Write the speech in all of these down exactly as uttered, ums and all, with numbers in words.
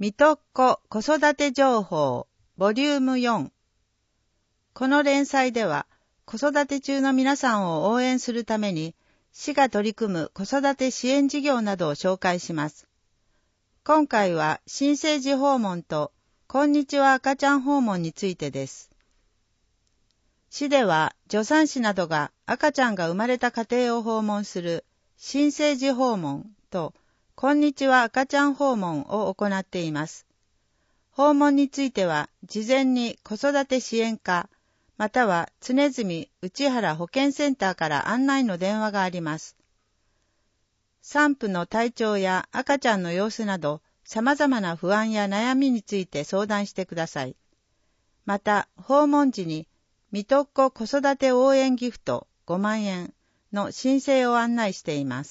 みとっこ子育て情報ボリュームよん。この連載では子育て中の皆さんを応援するために市が取り組む子育て支援事業などを紹介します。今回は新生児訪問とこんにちは赤ちゃん訪問についてです。市では助産師などが赤ちゃんが生まれた家庭を訪問する新生児訪問とこんにちは赤ちゃん訪問を行っています。訪問については事前に子育て支援課または常住内原保健センターから案内の電話があります。産婦の体調や赤ちゃんの様子など様々な不安や悩みについて相談してください。また訪問時にみとっこ子育て応援ギフトごまんえんの申請を案内しています。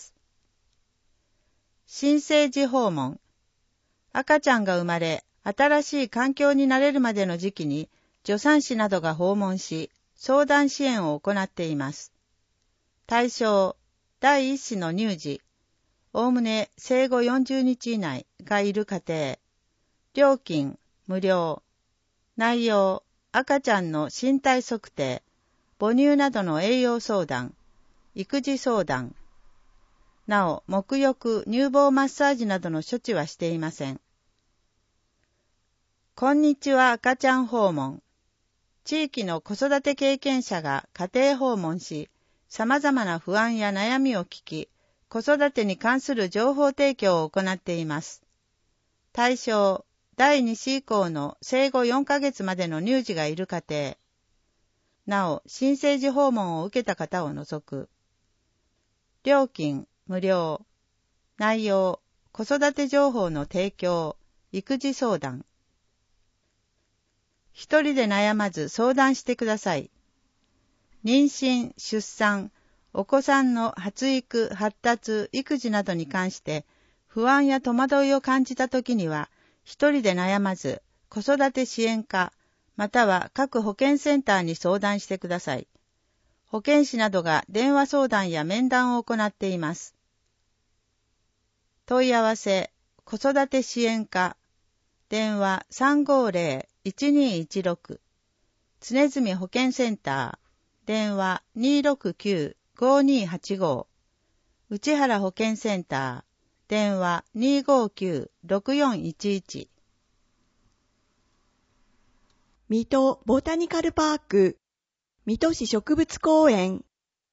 新生児訪問。赤ちゃんが生まれ、新しい環境に慣れるまでの時期に、助産師などが訪問し、相談支援を行っています。対象、第一子の乳児、おおむね生後よんじゅうにち以内がいる家庭。料金、無料。内容、赤ちゃんの身体測定、母乳などの栄養相談、育児相談。なお、沐浴、乳房マッサージなどの処置はしていません。こんにちは赤ちゃん訪問。地域の子育て経験者が家庭訪問し、様々な不安や悩みを聞き、子育てに関する情報提供を行っています。対象、第二子以降の生後よんかげつまでの乳児がいる家庭。なお、新生児訪問を受けた方を除く。料金、無料。内容、子育て情報の提供、育児相談。一人で悩まず相談してください。妊娠、出産、お子さんの発育、発達、育児などに関して不安や戸惑いを感じたときには、一人で悩まず子育て支援課、または各保健センターに相談してください。保健師などが電話相談や面談を行っています。問い合わせ、子育て支援課、電話 さんごーぜろ いちにーいちろく、常住保健センター、電話 にーろくきゅう ごにーはちご、内原保健センター、電話 にーごーきゅう ろくよんいちいち。 水戸ボタニカルパーク、水戸市植物公園。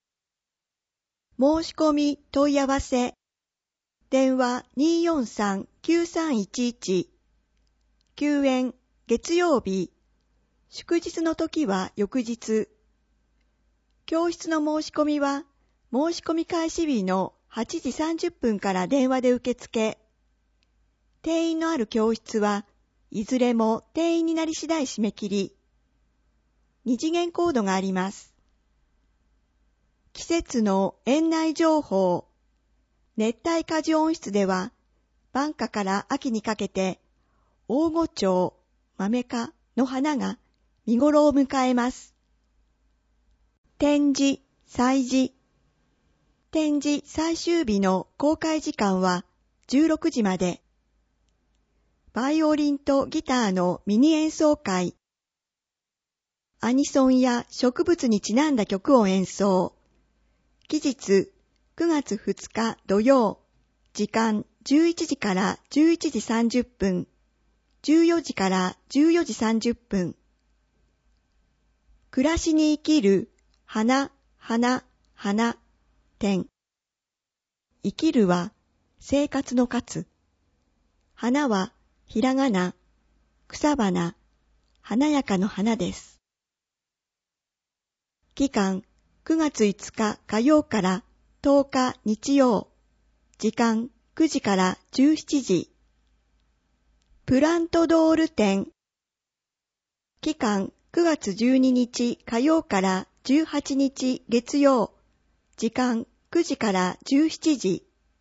申し込み問い合わせ。電話 にーよんさん きゅうさんいちいち。休園、月曜日。祝日の時は翌日。教室の申し込みは、申し込み開始日のはちじさんじゅっぷんから電話で受付。定員のある教室はいずれも定員になり次第締め切り。二次元コードがあります。季節の園内情報。熱帯果樹温室では、晩夏から秋にかけて、大御蝶、マメ科の花が見頃を迎えます。展示、祭事。展示最終日の公開時間はじゅうろくじまで。バイオリンとギターのミニ演奏会。アニソンや植物にちなんだ曲を演奏。期日、くがつふつか土曜、時間じゅういちじからじゅういちじさんじゅっぷん、じゅうよじからじゅうよじさんじゅっぷん。暮らしに生きる、花、花、花、展。生きるは生活の活。花はひらがな、草花、華やかの花です。期間、くがついつか火曜からとおか日曜。時間くじからじゅうしちじ。プラントドール展。期間くがつじゅうににち火曜からじゅうはちにち月曜。時間くじからじゅうしちじ。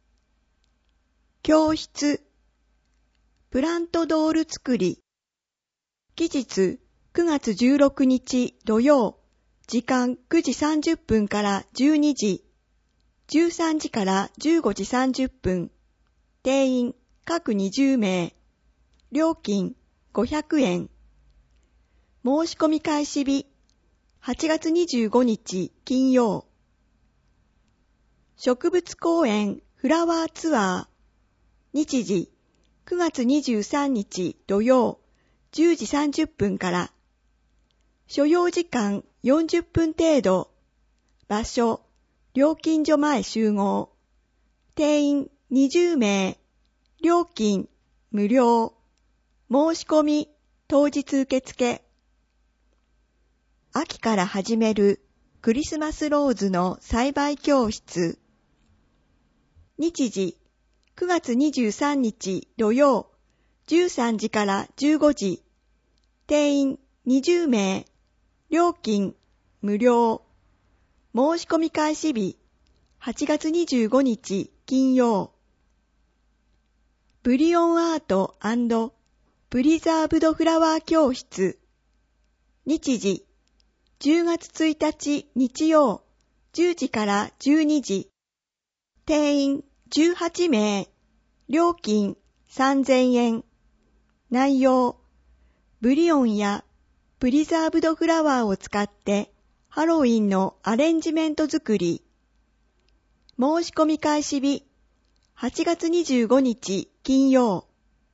教室。プラントドール作り。期日くがつじゅうろくにち土曜。時間くじさんじゅっぷんからじゅうにじ。じゅうさんじからじゅうごじさんじゅっぷん。定員各にじゅうめい。 料金ごひゃくえん。申し込み開始日はちがつにじゅうごにち金曜。植物公園フラワーツアー。日時くがつにじゅうさんにち土曜じゅうじさんじゅっぷんから。所要時間よんじゅっぷん程度。場所料金所前集合。定員にじゅうめい。料金無料。申し込み当日受付。秋から始めるクリスマスローズの栽培教室。日時くがつにじゅうさんにち土曜じゅうさんじからじゅうごじ。定員にじゅうめい。料金無料。申し込み開始日はちがつにじゅうごにち金曜。ブリオンアート&プリザーブドフラワー教室。日時じゅうがつついたち日曜じゅうじからじゅうにじ。定員じゅうはちめい。料金さんぜんえん。内容ブリオンやプリザーブドフラワーを使ってハロウィンのアレンジメント作り。申し込み開始日はちがつにじゅうごにち金曜。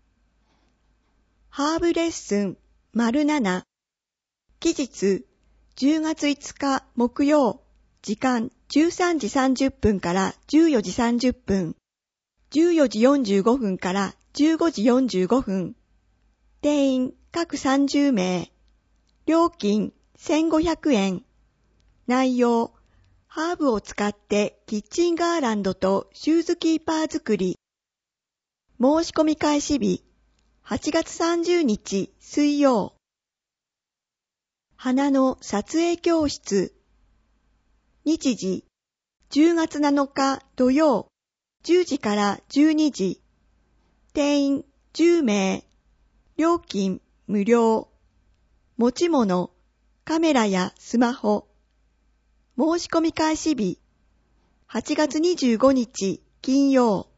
ハーブレッスン丸なな。期日じゅうがついつか木曜。時間じゅうさんじさんじゅっぷんからじゅうよじさんじゅっぷん。じゅうよじよんじゅうごふんからじゅうごじよんじゅうごふん。定員各さんじゅうめい。料金せんごひゃくえん。内容ハーブを使ってキッチンガーランドとシューズキーパー作り。申し込み開始日はちがつさんじゅうにち水曜。花の撮影教室。日時じゅうがつなのか土曜じゅうじからじゅうにじ。定員じゅうめい。料金無料。持ち物カメラやスマホ。申し込み開始日はちがつにじゅうごにち金曜。